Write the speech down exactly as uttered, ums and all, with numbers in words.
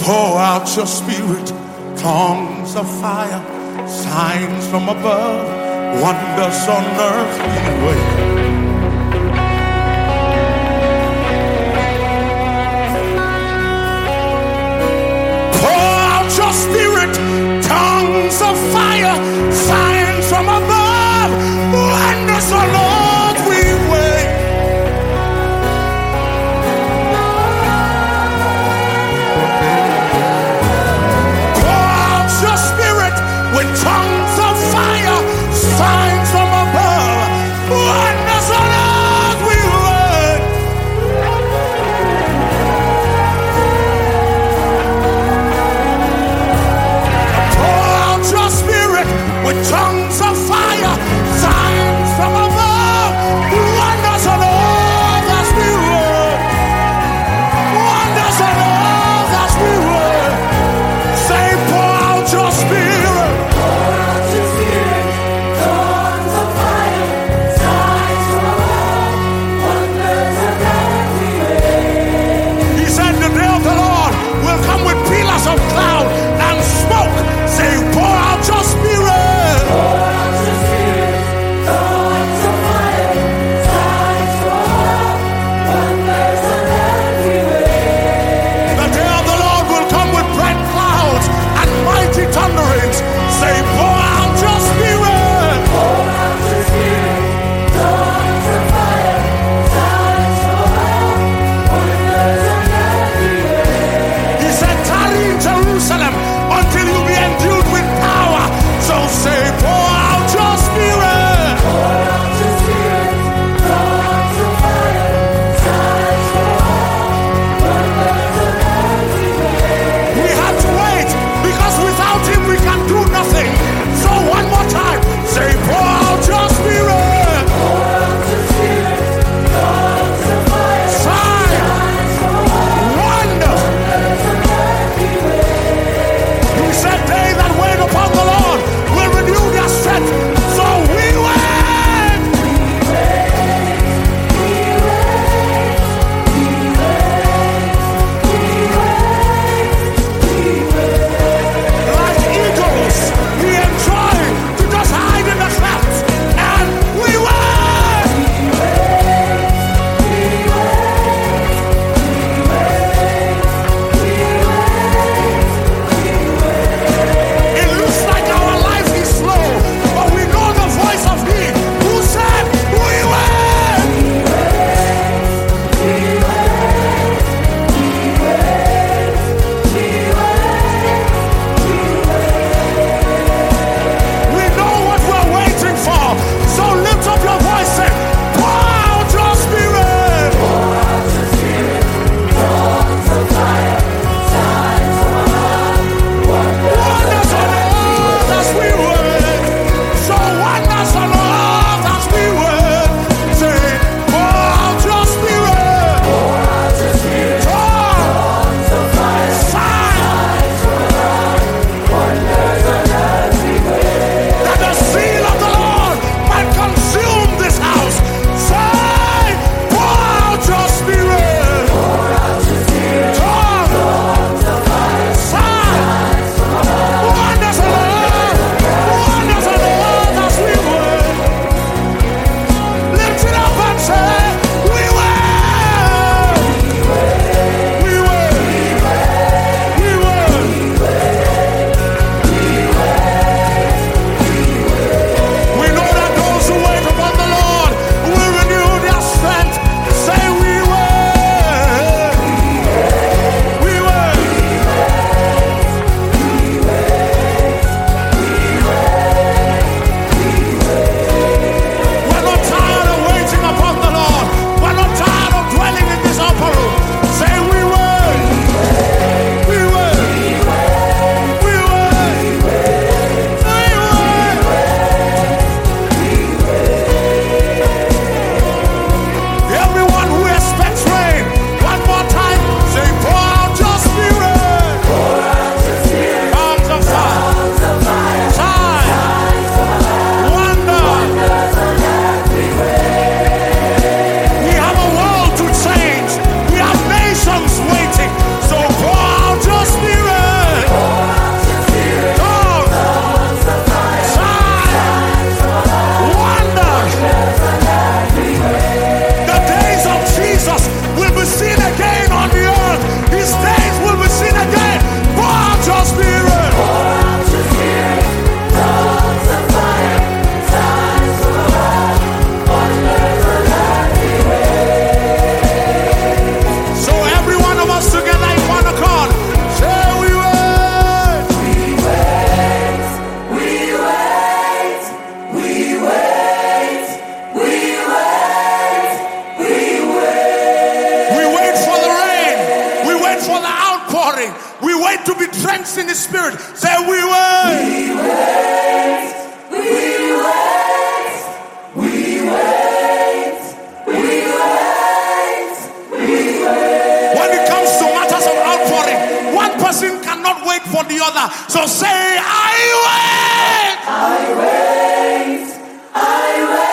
Pour out your spirit, tongues of fire, signs from above, wonders on earth we wait. Your spirit, tongues of fire, signs from above, wonders, oh Lord, we wait. Pour out your spirit with tongues of fire, signs from above, wonders. we wait to be drenched in the Spirit. Say, we wait. We wait. We wait. We wait. We wait. We wait. When it comes to matters of outpouring, one person cannot wait for the other. So say, I wait. I wait. I wait.